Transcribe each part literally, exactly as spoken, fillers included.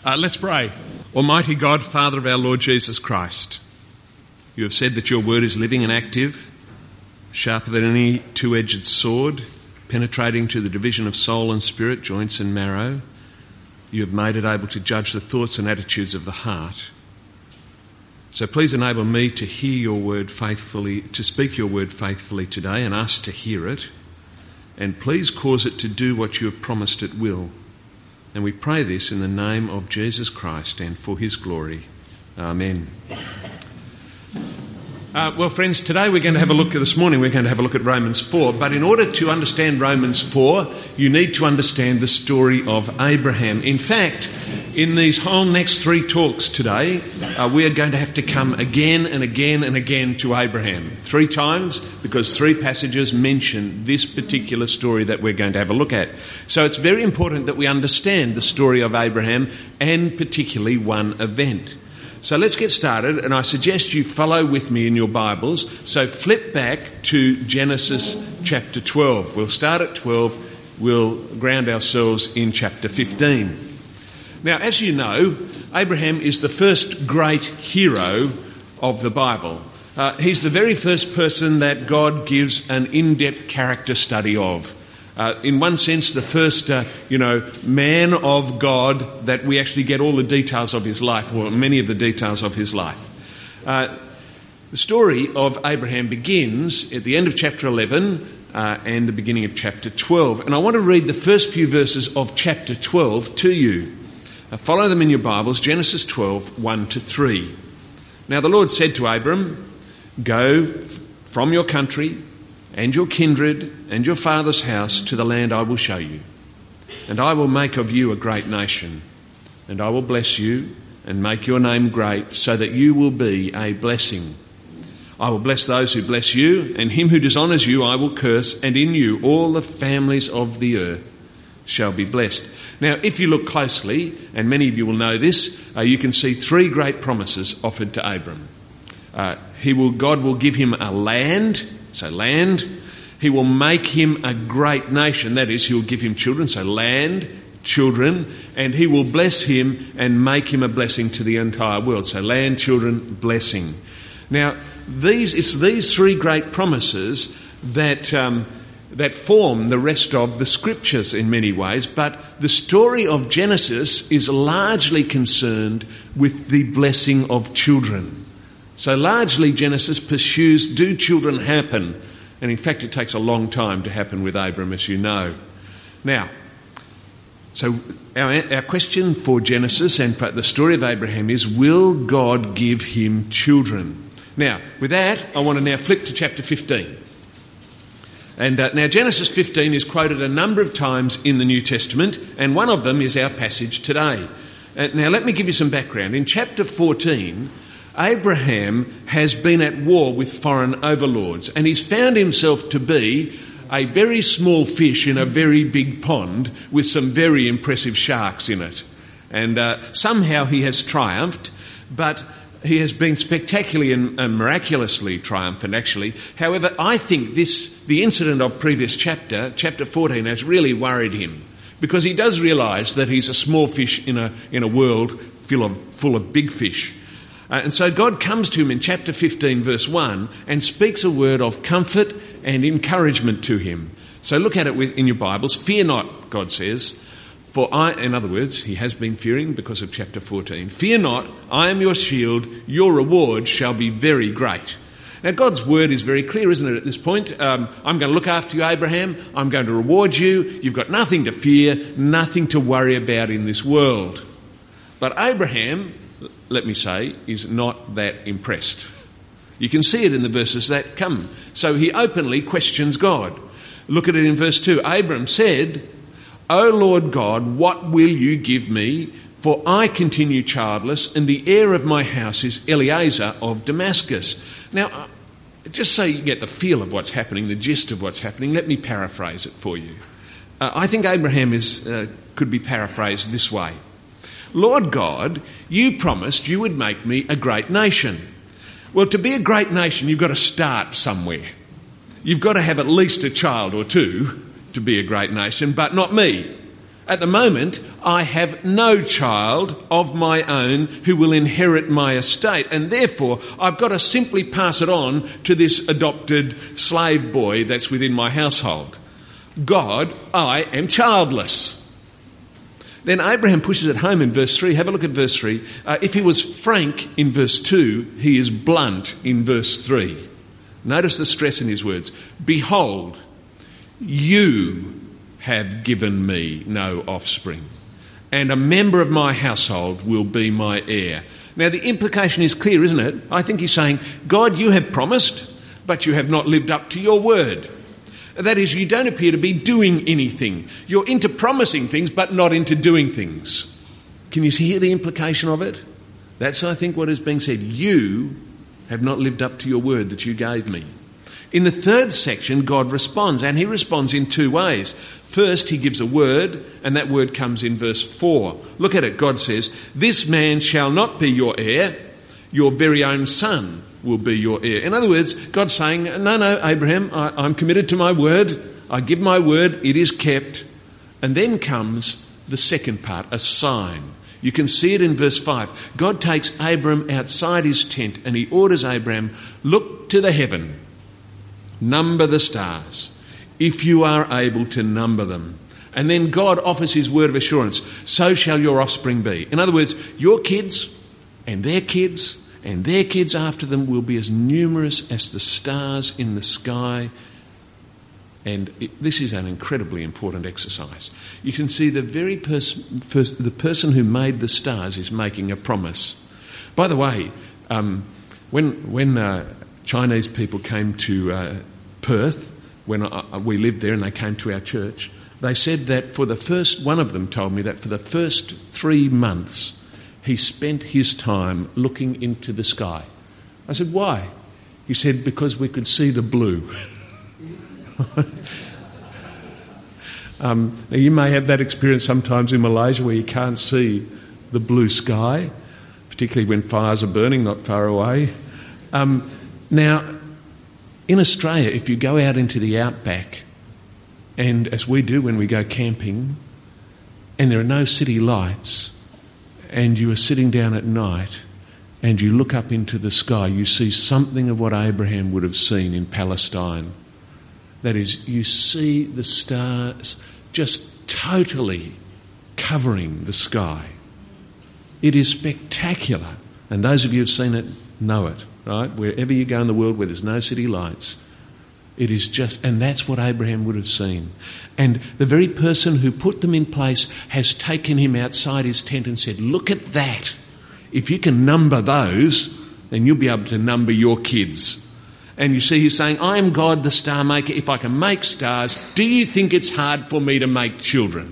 Uh, let's pray. Almighty God, Father of our Lord Jesus Christ, you have said that your word is living and active, sharper than any two-edged sword, penetrating to the division of soul and spirit, joints and marrow. You have made it able to judge the thoughts and attitudes of the heart. So please enable me to hear your word faithfully, to speak your word faithfully today, and us to hear it. And please cause it to do what you have promised it will. And we pray this in the name of Jesus Christ and for his glory. Amen. Uh, well, friends, today we're going to have a look at, this morning we're going to have a look at Romans four. But in order to understand Romans four, you need to understand the story of Abraham. In fact, in these whole next three talks today, uh, we are going to have to come again and again and again to Abraham. Three times, because three passages mention this particular story that we're going to have a look at. So it's very important that we understand the story of Abraham, and particularly one event. So let's get started, and I suggest you follow with me in your Bibles. So flip back to Genesis chapter twelve. We'll start at twelve. We'll ground ourselves in chapter fifteen. Now, as you know, Abraham is the first great hero of the Bible. Uh, he's the very first person that God gives an in-depth character study of. Uh, in one sense, the first, uh, you know, man of God that we actually get all the details of his life, or many of the details of his life. Uh, the story of Abraham begins at the end of chapter eleven uh, and the beginning of chapter twelve. And I want to read the first few verses of chapter twelve to you. Uh, follow them in your Bibles, Genesis twelve, one to three. Now the Lord said to Abram, "Go from your country and your kindred and your father's house to the land I will show you. And I will make of you a great nation. And I will bless you and make your name great, so that you will be a blessing. I will bless those who bless you, and him who dishonours you I will curse, and in you all the families of the earth shall be blessed." Now, if you look closely, and many of you will know this, uh, you can see three great promises offered to Abram. Uh, he will, God will give him a land, so land. He will make him a great nation, that is, he will give him children, so land, children, and he will bless him and make him a blessing to the entire world, so land, children, blessing. Now, these it's these three great promises that um, that form the rest of the scriptures in many ways, but the story of Genesis is largely concerned with the blessing of children. So largely Genesis pursues, do children happen? And in fact it takes a long time to happen with Abram, as you know. Now, so our, our question for Genesis and for the story of Abraham is, will God give him children? Now, with that, I want to now flip to chapter fifteen. And uh, now Genesis fifteen is quoted a number of times in the New Testament, and one of them is our passage today. Uh, now let me give you some background. In chapter fourteen, Abraham has been at war with foreign overlords, and he's found himself to be a very small fish in a very big pond with some very impressive sharks in it. And uh, somehow he has triumphed, but he has been spectacularly and uh, miraculously triumphant, actually. However, I think this, the incident of previous chapter, chapter fourteen, has really worried him, because he does realise that he's a small fish in a in a world full of full of big fish. Uh, and so God comes to him in chapter fifteen, verse one, and speaks a word of comfort and encouragement to him. So look at it with, in your Bibles. Fear not, God says, for I, in other words, he has been fearing because of chapter fourteen. Fear not, I am your shield, your reward shall be very great. Now God's word is very clear, isn't it, at this point? Um, I'm going to look after you, Abraham. I'm going to reward you. You've got nothing to fear, nothing to worry about in this world. But Abraham, let me say, is not that impressed. You can see it in the verses that come. So he openly questions God. Look at it in verse two. Abram said, "O Lord God, what will you give me? For I continue childless, and the heir of my house is Eliezer of Damascus." Now, just so you get the feel of what's happening, the gist of what's happening, let me paraphrase it for you. Uh, I think Abraham is uh, could be paraphrased this way. Lord God, you promised you would make me a great nation. Well, to be a great nation, you've got to start somewhere. You've got to have at least a child or two to be a great nation, but not me. At the moment, I have no child of my own who will inherit my estate, and therefore I've got to simply pass it on to this adopted slave boy that's within my household. God, I am childless. Then Abraham pushes it home in verse three. Have a look at verse three. Uh, if he was frank in verse two, he is blunt in verse three. Notice the stress in his words. Behold, you have given me no offspring, and a member of my household will be my heir. Now the implication is clear, isn't it? I think he's saying, God, you have promised, but you have not lived up to your word. That is, you don't appear to be doing anything. You're into promising things, but not into doing things. Can you hear the implication of it? That's, I think, what is being said. You have not lived up to your word that you gave me. In the third section, God responds, and he responds in two ways. First, he gives a word, and that word comes in verse four. Look at it. God says, this man shall not be your heir, your very own son will be your heir. In other words, God's saying, no, no, Abraham, I, I'm committed to my word. I give my word, it is kept. And then comes the second part, a sign. You can see it in verse five. God takes Abram outside his tent and he orders Abraham, look to the heaven, number the stars, if you are able to number them. And then God offers his word of assurance, so shall your offspring be. In other words, your kids and their kids and their kids after them will be as numerous as the stars in the sky. And it, this is an incredibly important exercise. You can see the very person, first, the person who made the stars is making a promise. By the way, um, when when uh, Chinese people came to uh, Perth, when I, we lived there and they came to our church, they said that for the first, one of them told me that for the first three months he spent his time looking into the sky. I said, why? He said, because we could see the blue. um, now you may have that experience sometimes in Malaysia where you can't see the blue sky, particularly when fires are burning not far away. Um, now, in Australia, if you go out into the outback, and as we do when we go camping, and there are no city lights, and you are sitting down at night, and you look up into the sky, you see something of what Abraham would have seen in Palestine. That is, you see the stars just totally covering the sky. It is spectacular. And those of you who have seen it know it, right? Wherever you go in the world where there's no city lights, it is just, and that's what Abraham would have seen. And the very person who put them in place has taken him outside his tent and said, look at that. If you can number those, then you'll be able to number your kids. And you see, he's saying, I am God, the star maker. If I can make stars, do you think it's hard for me to make children?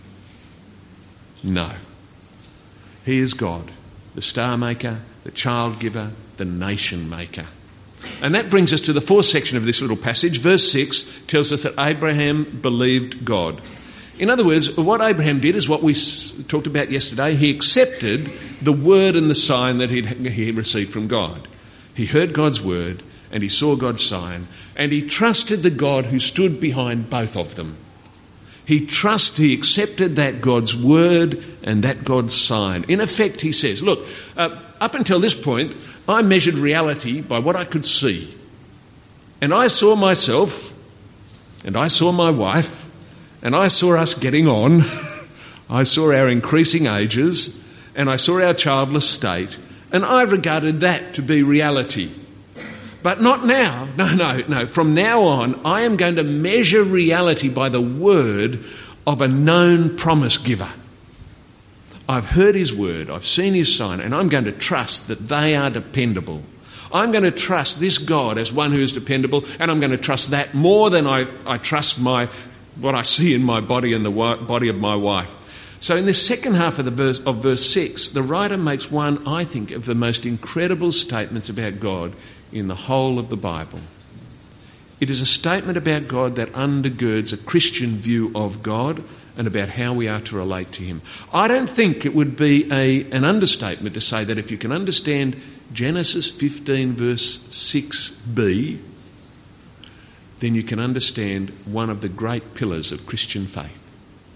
No. He is God, the star maker, the child giver, the nation maker. And that brings us to the fourth section of this little passage. Verse six tells us that Abraham believed God. In other words, what Abraham did is what we talked about yesterday. He accepted the word and the sign that he'd, he received from God. He heard God's word and he saw God's sign, and he trusted the God who stood behind both of them. He trusted, he accepted that God's word and that God's sign. In effect, he says, look, uh, up until this point, I measured reality by what I could see. And I saw myself, and I saw my wife, and I saw us getting on. I saw our increasing ages, and I saw our childless state, and I regarded that to be reality. But not now. No, no, no. From now on, I am going to measure reality by the word of a known promise giver. I've heard his word, I've seen his sign, and I'm going to trust that they are dependable. I'm going to trust this God as one who is dependable, and I'm going to trust that more than I, I trust my what I see in my body and the body of my wife. So in this second half of the verse of verse six, the writer makes one, I think, of the most incredible statements about God in the whole of the Bible. It is a statement about God that undergirds a Christian view of God and about how we are to relate to him. I don't think it would be a, an understatement to say that if you can understand Genesis fifteen verse six b, then you can understand one of the great pillars of Christian faith.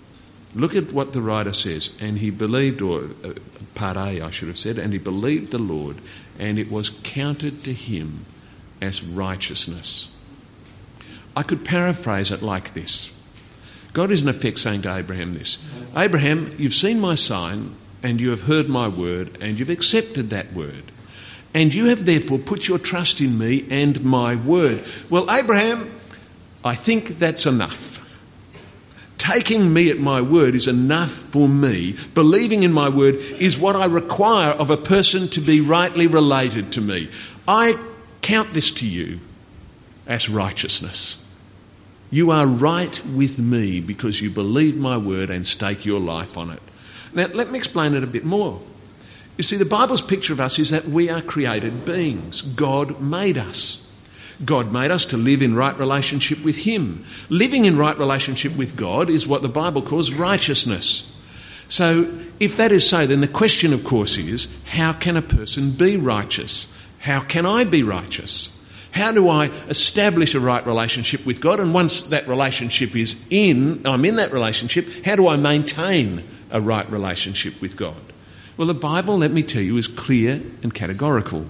Look at what the writer says. And he believed, or uh, part A I should have said, and he believed the Lord, and it was counted to him as righteousness. I could paraphrase it like this. God is in effect saying to Abraham this: Abraham, you've seen my sign, and you have heard my word, and you've accepted that word. And you have therefore put your trust in me and my word. Well, Abraham, I think that's enough. Taking me at my word is enough for me. Believing in my word is what I require of a person to be rightly related to me. I count this to you as righteousness. You are right with me because you believe my word and stake your life on it. Now, let me explain it a bit more. You see, the Bible's picture of us is that we are created beings. God made us. God made us to live in right relationship with him. Living in right relationship with God is what the Bible calls righteousness. So, if that is so, then the question, of course, is, how can a person be righteous? How can I be righteous? How do I establish a right relationship with God? And once that relationship is in, I'm in that relationship, how do I maintain a right relationship with God? Well, the Bible, let me tell you, is clear and categorical.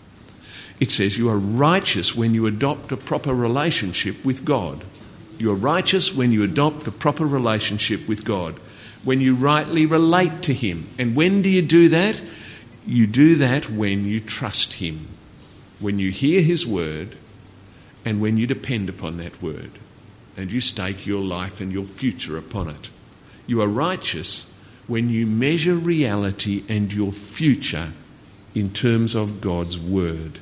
It says you are righteous when you adopt a proper relationship with God. You are righteous when you adopt a proper relationship with God, when you rightly relate to him. And when do you do that? You do that when you trust him, when you hear his word, and when you depend upon that word, and you stake your life and your future upon it. You are righteous when you measure reality and your future in terms of God's word.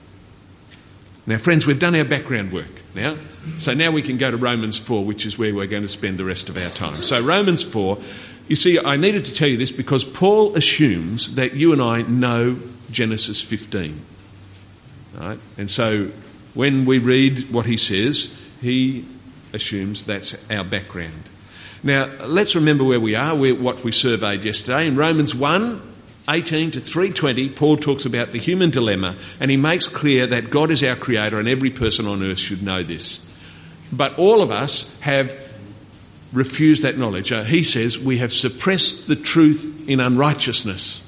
Now, friends, we've done our background work now. So now we can go to Romans four, which is where we're going to spend the rest of our time. So Romans four, you see, I needed to tell you this because Paul assumes that you and I know Genesis fifteen. Right? And so when we read what he says, he assumes that's our background. Now, let's remember where we are, where, what we surveyed yesterday. In Romans one, eighteen to three twenty, Paul talks about the human dilemma, and he makes clear that God is our creator and every person on earth should know this. But all of us have refused that knowledge. Uh, he says we have suppressed the truth in unrighteousness.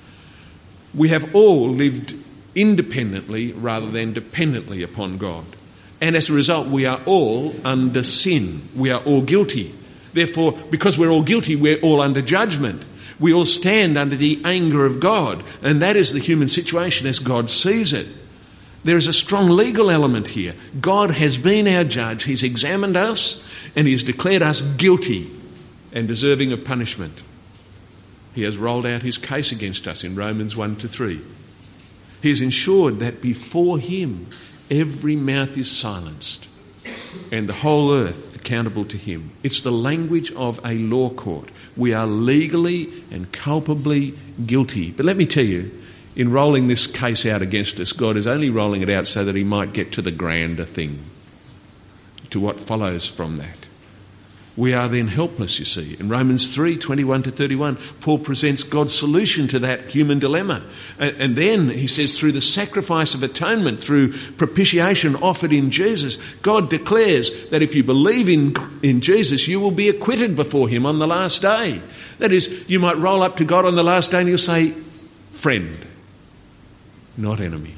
We have all lived independently rather than dependently upon God. And as a result, we are all under sin. We are all guilty. Therefore, because we're all guilty, we're all under judgment. We all stand under the anger of God, and that is the human situation as God sees it. There is a strong legal element here. God has been our judge. He's examined us, and he has declared us guilty and deserving of punishment. He has rolled out his case against us in Romans one to three. He has ensured that before him every mouth is silenced and the whole earth accountable to him. It's the language of a law court. We are legally and culpably guilty. But let me tell you, in rolling this case out against us, God is only rolling it out so that he might get to the grander thing, to what follows from that. We are then helpless, you see. In Romans three, twenty-one to thirty-one, Paul presents God's solution to that human dilemma. And then he says, through the sacrifice of atonement, through propitiation offered in Jesus, God declares that if you believe in, in Jesus, you will be acquitted before him on the last day. That is, you might roll up to God on the last day and you'll say, friend, not enemy.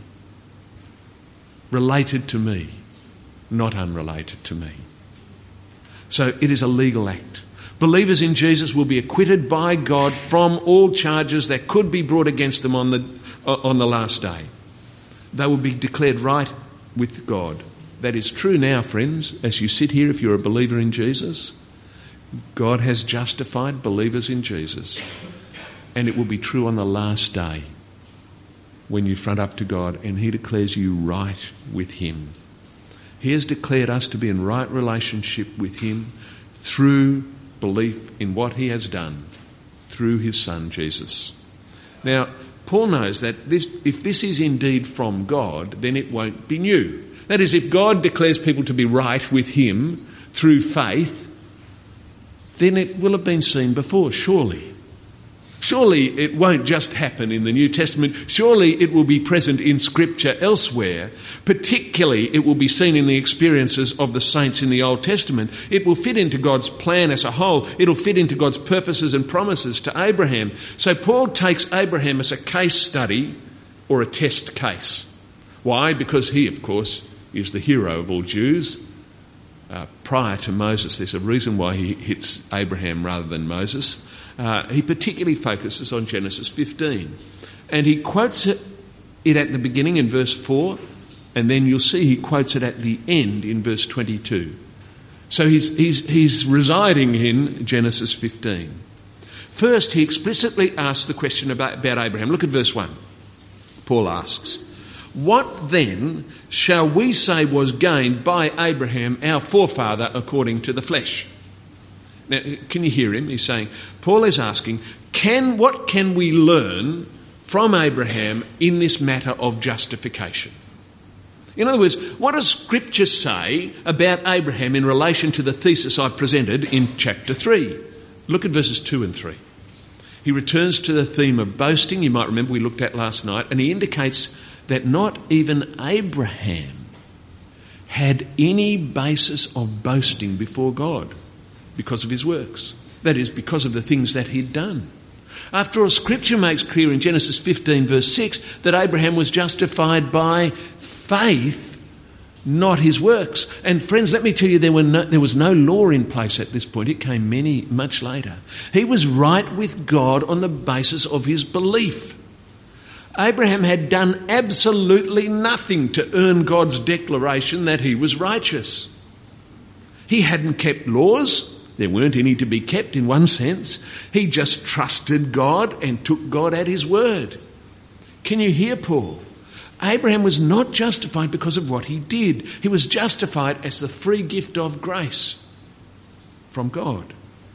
Related to me, not unrelated to me. So it is a legal act. Believers in Jesus will be acquitted by God from all charges that could be brought against them on the on the last day. They will be declared right with God. That is true now, friends, as you sit here if you're a believer in Jesus. God has justified believers in Jesus. And it will be true on the last day when you front up to God and he declares you right with him. He has declared us to be in right relationship with him through belief in what he has done through his son Jesus. Now, Paul knows that this, if this is indeed from God, then it won't be new. That is, if God declares people to be right with him through faith, then it will have been seen before, surely. Surely it won't just happen in the New Testament. Surely it will be present in Scripture elsewhere. Particularly, it will be seen in the experiences of the saints in the Old Testament. It will fit into God's plan as a whole. It'll fit into God's purposes and promises to Abraham. So Paul takes Abraham as a case study or a test case. Why? Because he, of course, is the hero of all Jews. Uh, prior to Moses, there's a reason why he hits Abraham rather than Moses. Uh, he particularly focuses on Genesis fifteen. And he quotes it, it at the beginning in verse four, and then you'll see he quotes it at the end in verse twenty-two. So he's, he's, he's residing in Genesis fifteen. First, he explicitly asks the question about, about Abraham. Look at verse one. Paul asks, "What then shall we say was gained by Abraham, our forefather, according to the flesh?" Now, can you hear him? He's saying, Paul is asking, can what can we learn from Abraham in this matter of justification? In other words, what does Scripture say about Abraham in relation to the thesis I've presented in chapter three? Look at verses two and three. He returns to the theme of boasting, you might remember we looked at last night, and he indicates that not even Abraham had any basis of boasting before God because of his works. That is, because of the things that he'd done. After all, Scripture makes clear in Genesis fifteen verse six that Abraham was justified by faith, not his works. And friends, let me tell you, there, were no, there was no law in place at this point. It came many, much later. He was right with God on the basis of his belief. Abraham had done absolutely nothing to earn God's declaration that he was righteous. He hadn't kept laws. There weren't any to be kept in one sense. He just trusted God and took God at his word. Can you hear Paul? Abraham was not justified because of what he did. He was justified as the free gift of grace from God.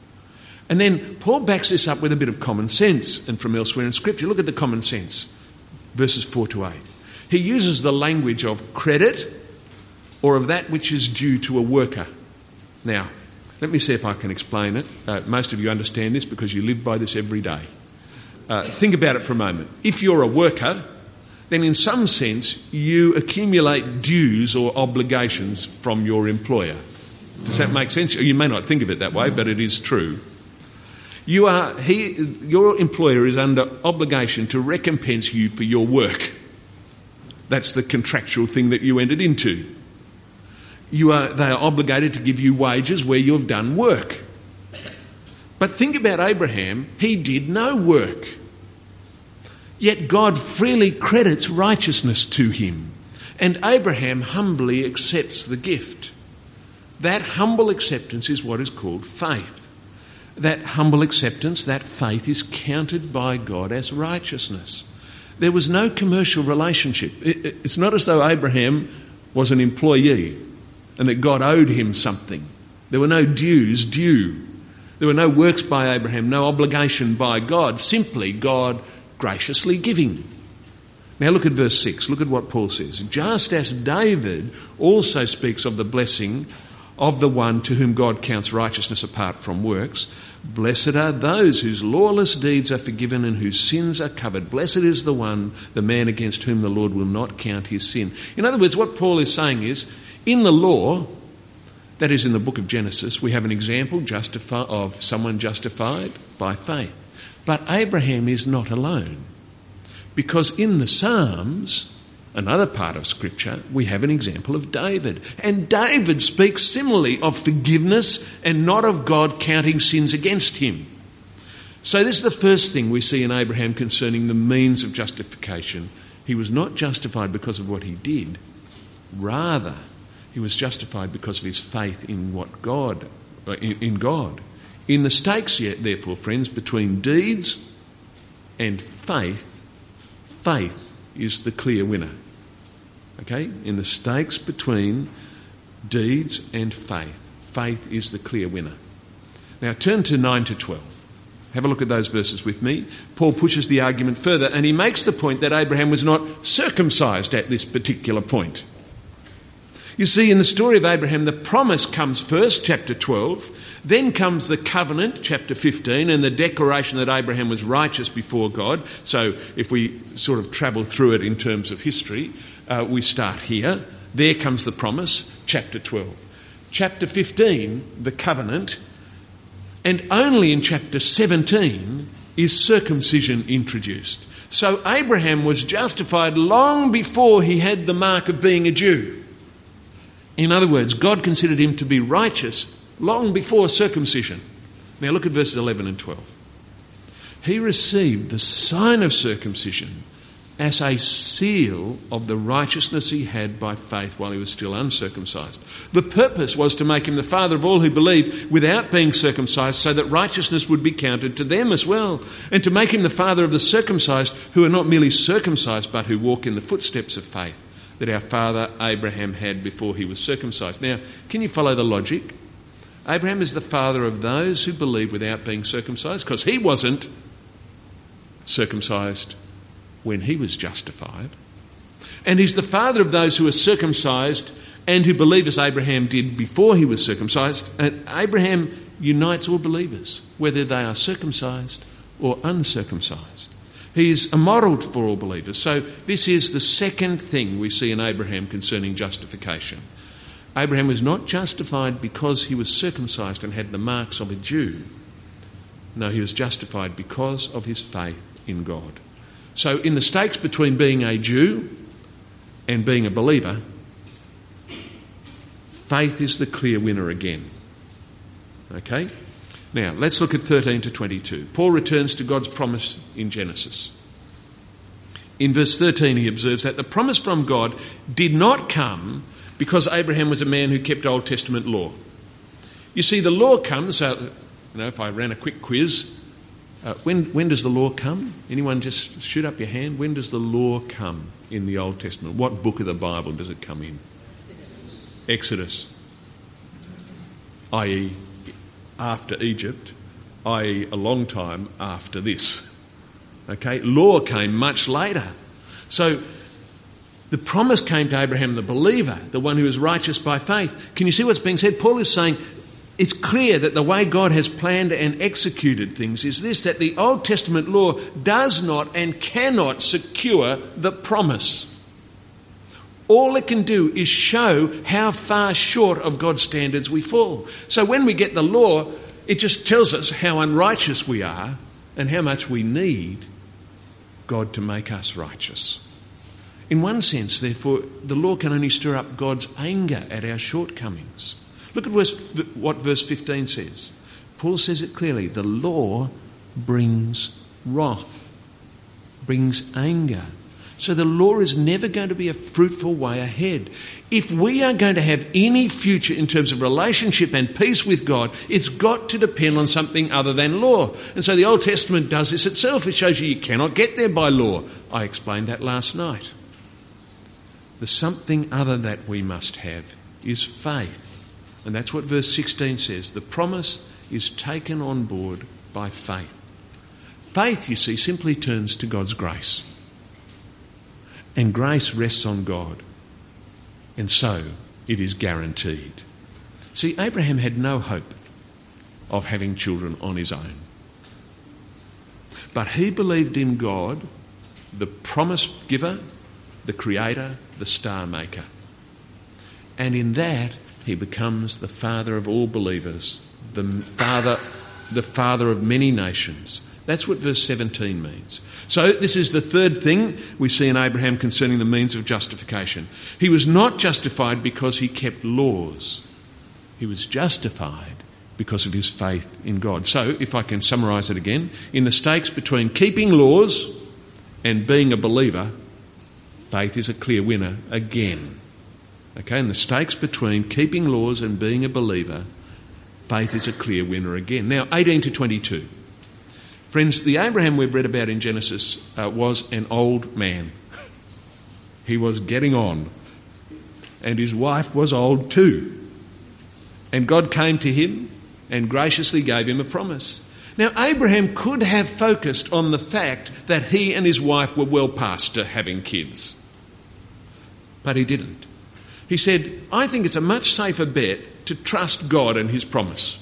And then Paul backs this up with a bit of common sense and from elsewhere in Scripture. Look at the common sense. Verses four to eight. He uses the language of credit or of that which is due to a worker. Now, let me see if I can explain it. Uh, most of you understand this because you live by this every day. Uh, think about it for a moment. If you're a worker, then in some sense you accumulate dues or obligations from your employer. Does that make sense? You may not think of it that way, but it is true. You are he, your employer is under obligation to recompense you for your work. That's the contractual thing that you entered into. You are, they are obligated to give you wages where you have done work. But think about Abraham. He did no work. Yet God freely credits righteousness to him. And Abraham humbly accepts the gift. That humble acceptance is what is called faith. That humble acceptance, that faith is counted by God as righteousness. There was no commercial relationship. It's not as though Abraham was an employee and that God owed him something. There were no dues due. There were no works by Abraham, no obligation by God, simply God graciously giving. Now look at verse six. Look at what Paul says. Just as David also speaks of the blessing of the one to whom God counts righteousness apart from works, blessed are those whose lawless deeds are forgiven and whose sins are covered. Blessed is the one, the man against whom the Lord will not count his sin. In other words, what Paul is saying is, in the law, that is in the book of Genesis, we have an example justify, of someone justified by faith. But Abraham is not alone. Because in the Psalms, another part of Scripture, we have an example of David. And David speaks similarly of forgiveness and not of God counting sins against him. So this is the first thing we see in Abraham concerning the means of justification. He was not justified because of what he did. Rather, he was justified because of his faith in what God, in, in God. In the stakes, yet, therefore, friends, between deeds and faith, faith is the clear winner. Okay? In the stakes between deeds and faith, faith is the clear winner. Now turn to nine to twelve. Have a look at those verses with me. Paul pushes the argument further and he makes the point that Abraham was not circumcised at this particular point. You see, in the story of Abraham, the promise comes first, chapter twelve, then comes the covenant, chapter fifteen, and the declaration that Abraham was righteous before God. So if we sort of travel through it in terms of history, uh, we start here. There comes the promise, chapter twelve. Chapter fifteen, the covenant, and only in chapter seventeen is circumcision introduced. So Abraham was justified long before he had the mark of being a Jew. In other words, God considered him to be righteous long before circumcision. Now look at verses eleven and twelve. He received the sign of circumcision as a seal of the righteousness he had by faith while he was still uncircumcised. The purpose was to make him the father of all who believe without being circumcised, so that righteousness would be counted to them as well, and to make him the father of the circumcised who are not merely circumcised but who walk in the footsteps of faith that our father Abraham had before he was circumcised. Now, can you follow the logic? Abraham is the father of those who believe without being circumcised, because he wasn't circumcised when he was justified. And he's the father of those who are circumcised and who believe as Abraham did before he was circumcised. And Abraham unites all believers, whether they are circumcised or uncircumcised. He is a model for all believers. So this is the second thing we see in Abraham concerning justification. Abraham was not justified because he was circumcised and had the marks of a Jew. No, he was justified because of his faith in God. So in the stakes between being a Jew and being a believer, faith is the clear winner again. Okay? Now, let's look at thirteen to twenty-two. Paul returns to God's promise in Genesis. In verse thirteen, he observes that the promise from God did not come because Abraham was a man who kept Old Testament law. You see, the law comes, uh, you know, if I ran a quick quiz, uh, when, when does the law come? Anyone just shoot up your hand. When does the law come in the Old Testament? What book of the Bible does it come in? Exodus. that is, after Egypt, that is a long time after this. Okay, law came much later. So the promise came to Abraham, the believer, the one who is righteous by faith. Can you see what's being said? Paul is saying it's clear that the way God has planned and executed things is this, that the Old Testament law does not and cannot secure the promise. All it can do is show how far short of God's standards we fall. So when we get the law, it just tells us how unrighteous we are and how much we need God to make us righteous. In one sense, therefore, the law can only stir up God's anger at our shortcomings. Look at verse, what verse fifteen says. Paul says it clearly. The law brings wrath, brings anger. So the law is never going to be a fruitful way ahead. If we are going to have any future in terms of relationship and peace with God, it's got to depend on something other than law. And so the Old Testament does this itself. It shows you you cannot get there by law. I explained that last night. The something other that we must have is faith. And that's what verse sixteen says. The promise is taken on board by faith. Faith, you see, simply turns to God's grace. And grace rests on God. And so it is guaranteed. See, Abraham had no hope of having children on his own. But he believed in God, the promise giver, the creator, the star maker. And in that, he becomes the father of all believers, the father, the father of many nations. That's what verse seventeen means. So this is the third thing we see in Abraham concerning the means of justification. He was not justified because he kept laws. He was justified because of his faith in God. So, if I can summarise it again, in the stakes between keeping laws and being a believer, faith is a clear winner again. Okay, in the stakes between keeping laws and being a believer, faith is a clear winner again. Now, eighteen to twenty-two. Friends, the Abraham we've read about in Genesis uh, was an old man. He was getting on. And his wife was old too. And God came to him and graciously gave him a promise. Now, Abraham could have focused on the fact that he and his wife were well past to having kids. But he didn't. He said, I think it's a much safer bet to trust God and his promise.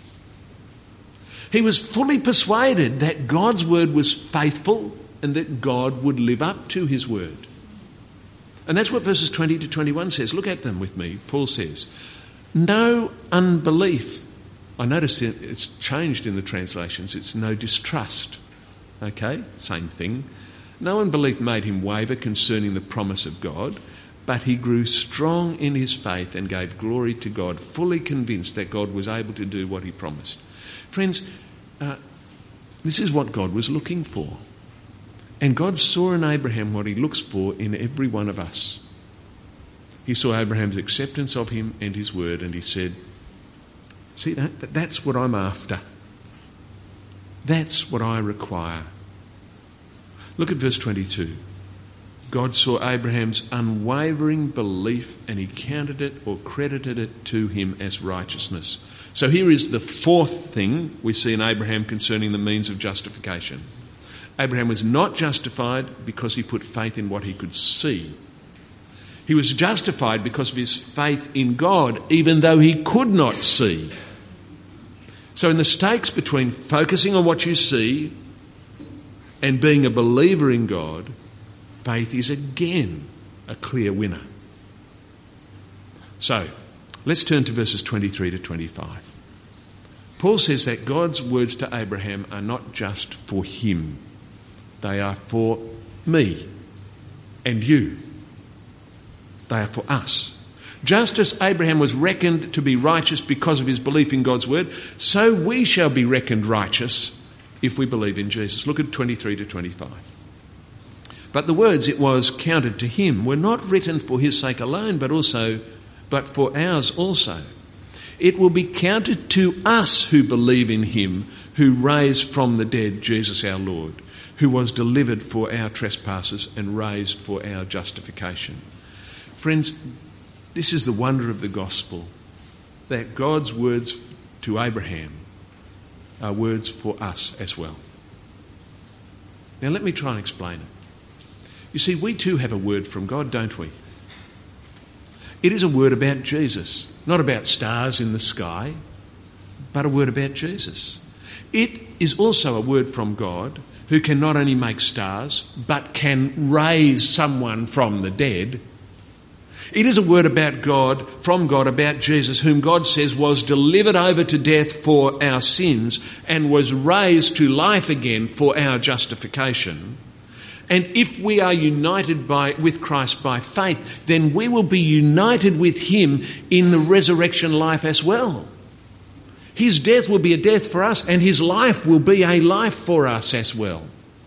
He was fully persuaded that God's word was faithful and that God would live up to his word. And that's what verses twenty to twenty-one says. Look at them with me. Paul says, no unbelief. I notice it's changed in the translations. It's no distrust. Okay, same thing. No unbelief made him waver concerning the promise of God, but he grew strong in his faith and gave glory to God, fully convinced that God was able to do what he promised. Friends, uh, this is what God was looking for. And God saw in Abraham what he looks for in every one of us. He saw Abraham's acceptance of him and his word, and he said, see, that, that's what I'm after. That's what I require. Look at verse twenty-two. God saw Abraham's unwavering belief and he counted it or credited it to him as righteousness. So here is the fourth thing we see in Abraham concerning the means of justification. Abraham was not justified because he put faith in what he could see. He was justified because of his faith in God, even though he could not see. So in the stakes between focusing on what you see and being a believer in God, faith is again a clear winner. So, let's turn to verses twenty-three to twenty-five. Paul says that God's words to Abraham are not just for him. They are for me and you. They are for us. Just as Abraham was reckoned to be righteous because of his belief in God's word, so we shall be reckoned righteous if we believe in Jesus. Look at twenty-three to twenty-five. But the words it was counted to him were not written for his sake alone, but also, but for ours also. It will be counted to us who believe in him who raised from the dead Jesus our Lord, who was delivered for our trespasses and raised for our justification. Friends, this is the wonder of the gospel, that God's words to Abraham are words for us as well. Now let me try and explain it. You see, we too have a word from God, don't we? It is a word about Jesus, not about stars in the sky, but a word about Jesus. It is also a word from God who can not only make stars, but can raise someone from the dead. It is a word about God, from God, about Jesus, whom God says was delivered over to death for our sins and was raised to life again for our justification. And if we are united by, with Christ by faith, then we will be united with him in the resurrection life as well. His death will be a death for us, and his life will be a life for us as well.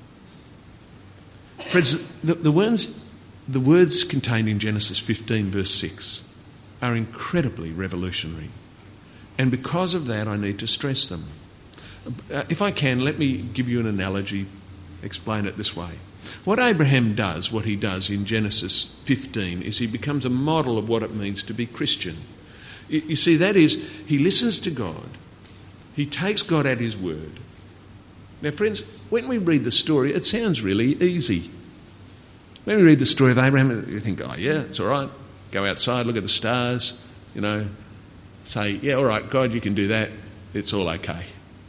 Friends, the, the, words, the words contained in Genesis fifteen verse six are incredibly revolutionary. And because of that, I need to stress them. Uh, if I can, let me give you an analogy, explain it this way. What Abraham does, what he does in Genesis fifteen, is he becomes a model of what it means to be Christian. You, you see, that is, he listens to God. He takes God at his word. Now, friends, when we read the story, it sounds really easy. When we read the story of Abraham, you think, oh, yeah, it's all right. Go outside, look at the stars, you know, say, yeah, all right, God, you can do that. It's all okay.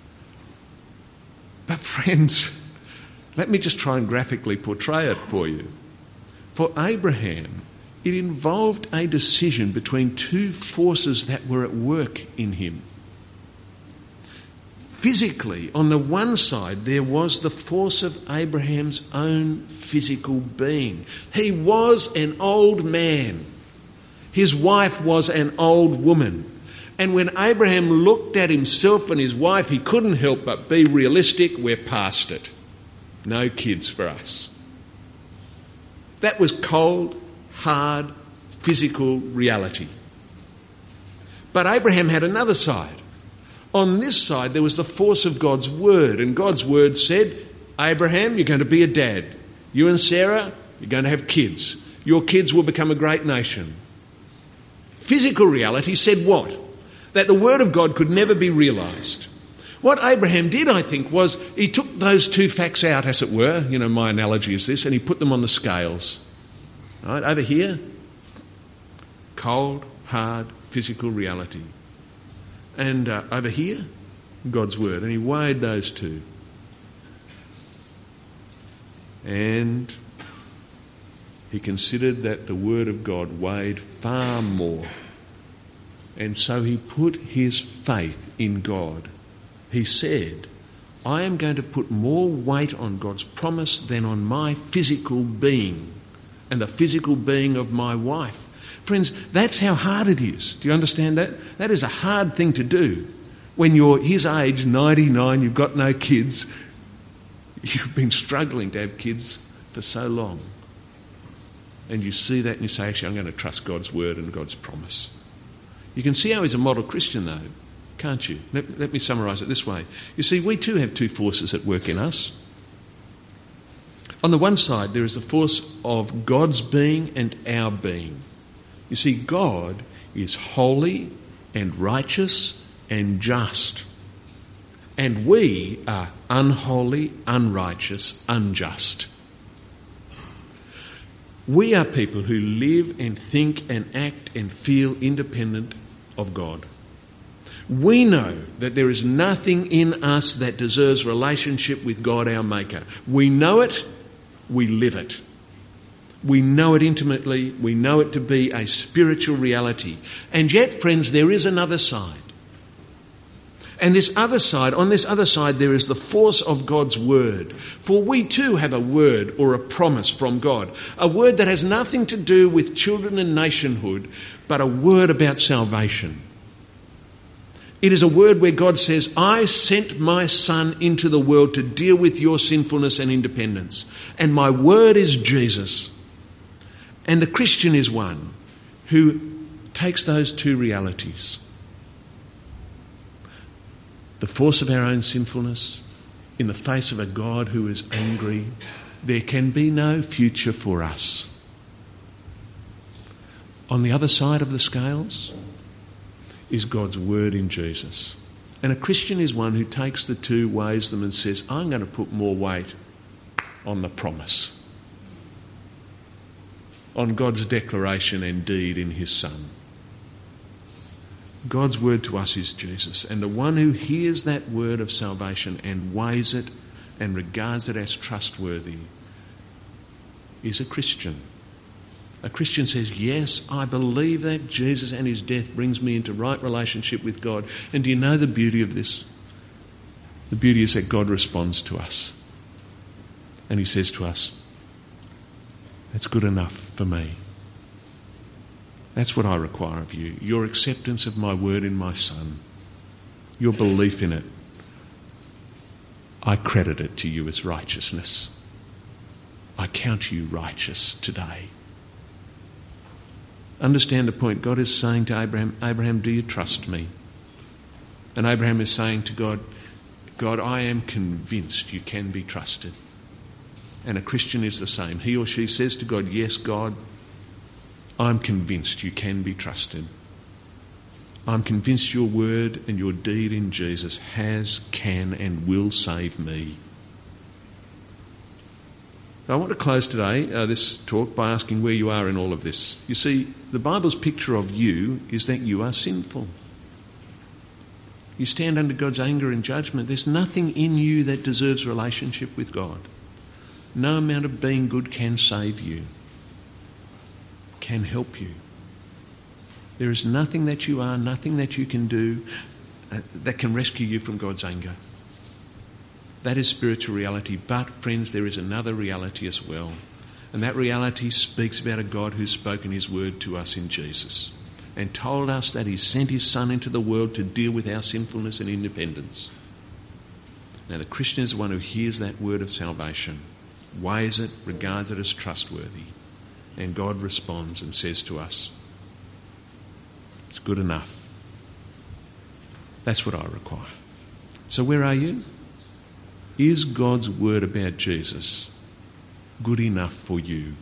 But, friends, let me just try and graphically portray it for you. For Abraham, it involved a decision between two forces that were at work in him. Physically, on the one side, there was the force of Abraham's own physical being. He was an old man. His wife was an old woman. And when Abraham looked at himself and his wife, he couldn't help but be realistic. We're past it. No kids for us. That was cold, hard, physical reality. But Abraham had another side. On this side, there was the force of God's word. And God's word said, Abraham, you're going to be a dad. You and Sarah, you're going to have kids. Your kids will become a great nation. Physical reality said what? That the word of God could never be realised. What Abraham did, I think, was he took those two facts out, as it were. You know, my analogy is this, and he put them on the scales. Right, over here, Cold, hard, physical reality. And uh, over here, God's word. And he weighed those two. And he considered that the word of God weighed far more. And so he put his faith in God. He said, I am going to put more weight on God's promise than on my physical being and the physical being of my wife. Friends, that's how hard it is. Do you understand that? That is a hard thing to do. When you're his age, ninety-nine, you've got no kids, you've been struggling to have kids for so long. And you see that and you say, actually, I'm going to trust God's word and God's promise. You can see how he's a model Christian, though, can't you? Let, let me summarise it this way. You see, we too have two forces at work in us. On the one side, there is the force of God's being and our being. You see, God is holy and righteous and just. And we are unholy, unrighteous, unjust. We are people who live and think and act and feel independent of God. We know that there is nothing in us that deserves relationship with God, our Maker. We know it, we live it. We know it intimately, we know it to be a spiritual reality. And yet, friends, there is another side. And this other side, on this other side, there is the force of God's word. For we too have a word or a promise from God. A word that has nothing to do with children and nationhood, but a word about salvation. It is a word where God says, I sent my Son into the world to deal with your sinfulness and independence. And my word is Jesus. And the Christian is one who takes those two realities. The force of our own sinfulness in the face of a God who is angry. There can be no future for us. On the other side of the scales is God's word in Jesus. And a Christian is one who takes the two, weighs them and says, I'm going to put more weight on the promise, on God's declaration and deed in his Son. God's word to us is Jesus, and the one who hears that word of salvation and weighs it and regards it as trustworthy is a Christian. A Christian says, yes, I believe that Jesus and his death brings me into right relationship with God. And do you know the beauty of this? The beauty is that God responds to us. And he says to us, that's good enough for me. That's what I require of you. Your acceptance of my word in my Son. Your belief in it. I credit it to you as righteousness. I count you righteous today. Understand the point. God is saying to Abraham, Abraham, do you trust me? And Abraham is saying to God, God, I am convinced you can be trusted. And a Christian is the same. He or she says to God, yes, God, I'm convinced you can be trusted. I'm convinced your word and your deed in Jesus has, can and will save me. I want to close today, uh, this talk, by asking where you are in all of this. You see, the Bible's picture of you is that you are sinful. You stand under God's anger and judgment. There's nothing in you that deserves relationship with God. No amount of being good can save you, can help you. There is nothing that you are, nothing that you can do uh, that can rescue you from God's anger. That is spiritual reality. But, friends, there is another reality as well. And that reality speaks about a God who's spoken his word to us in Jesus and told us that he sent his Son into the world to deal with our sinfulness and independence. Now, the Christian is the one who hears that word of salvation, weighs it, regards it as trustworthy, and God responds and says to us, it's good enough. That's what I require. So where are you? Is God's word about Jesus good enough for you?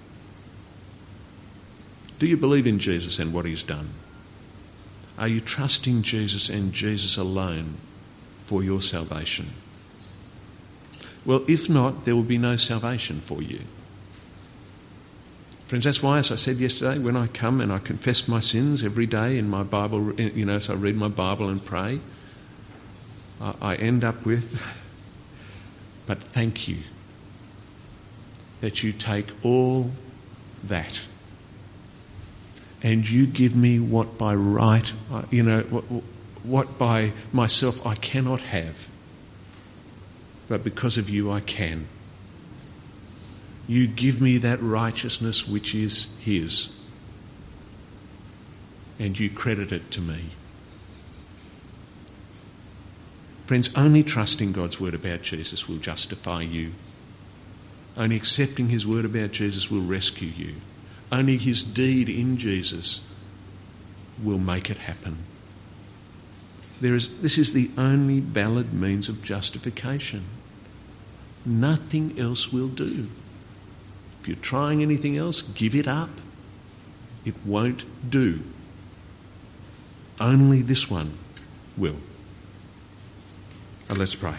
Do you believe in Jesus and what he's done? Are you trusting Jesus and Jesus alone for your salvation? Well, if not, there will be no salvation for you. Friends, that's why, as I said yesterday, when I come and I confess my sins every day in my Bible, you know, as I read my Bible and pray, I, I end up with, but thank you that you take all that and you give me what by right, you know, what, what by myself I cannot have, but because of you I can. You give me that righteousness which is his, and you credit it to me. Friends, only trusting God's word about Jesus will justify you. Only accepting his word about Jesus will rescue you. Only his deed in Jesus will make it happen. There is, this is the only valid means of justification. Nothing else will do. If you're trying anything else, give it up. It won't do. Only this one will. And let's pray.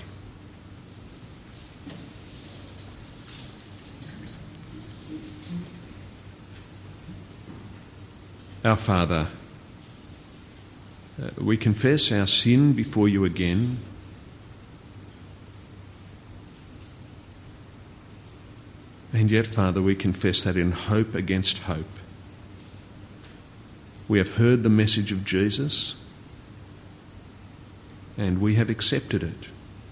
Our Father, uh, we confess our sin before you again. And yet, Father, we confess that in hope against hope. We have heard the message of Jesus and we have accepted it.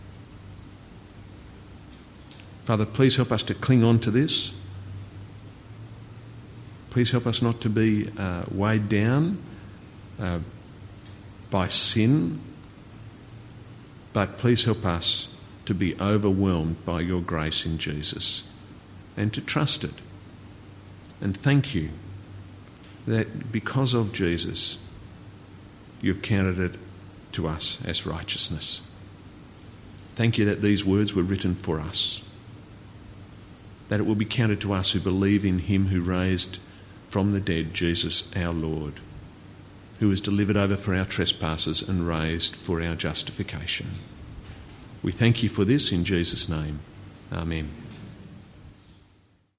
Father, please help us to cling on to this. Please help us not to be uh, weighed down uh, by sin, but please help us to be overwhelmed by your grace in Jesus and to trust it. And thank you that because of Jesus, you've counted it to us as righteousness. Thank you that these words were written for us, that it will be counted to us who believe in him who raised from the dead Jesus our Lord, who was delivered over for our trespasses and raised for our justification. We thank you for this in Jesus' name. Amen.